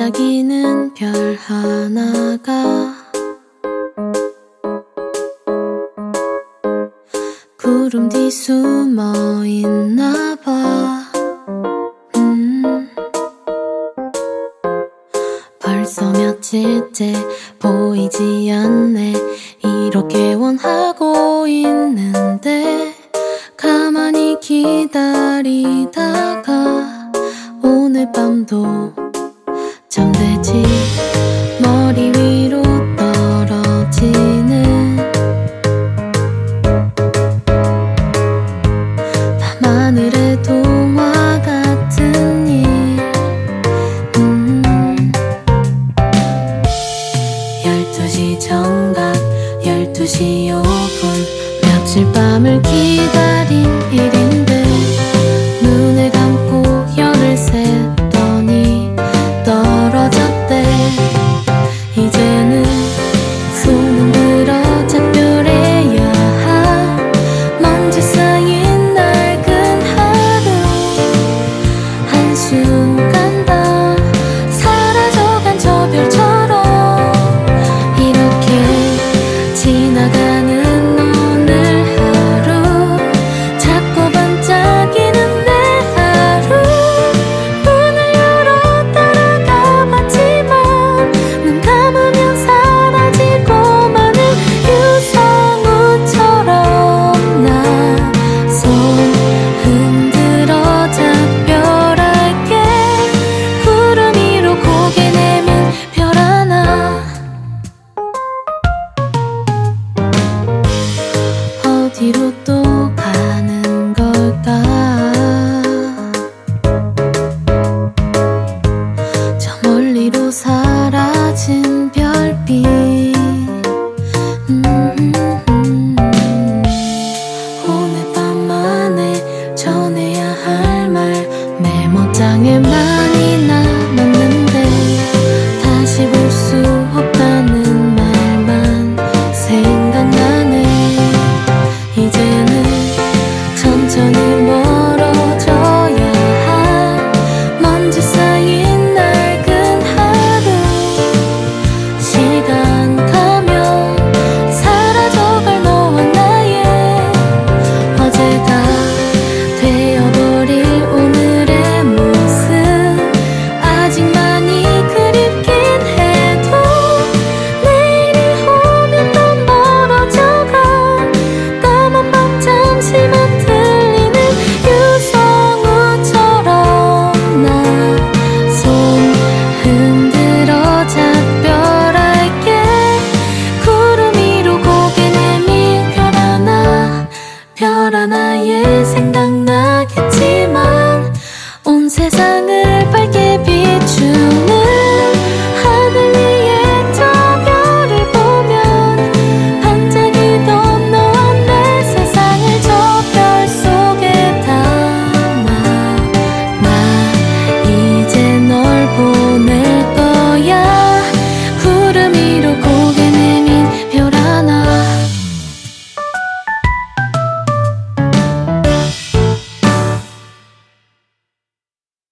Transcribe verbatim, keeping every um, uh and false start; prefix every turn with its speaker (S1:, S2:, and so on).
S1: 반짝이는 별 하나가 구름 뒤 숨어 있나 봐. 음. 벌써 며칠째 보이지 않네. 이렇게 원하고 있는데 가만히 기다리다가 오늘 밤도 잠들지. 머리 위로 떨어지는 밤하늘의 동화 같은 일. 음. 열두 시 정각 열두 시 오 분 며칠 밤을 기다린 일인데 눈을 감고 열을 샜더니 떨어졌대. 이제는 손은 들어 작별해야 할 먼지 쌓인 낡은 하루. 한순간 다 사라져간 저 별처럼 이렇게 지나가는 오늘 하루. 작고 반짝이는 내 하루. 문을 열어 따라가 봤지만 눈 감으면 사라지고 마는 유성우처럼 나 손 흔들어 작별할게. 구름 위로 고개 내민 별 하나. 어디로 또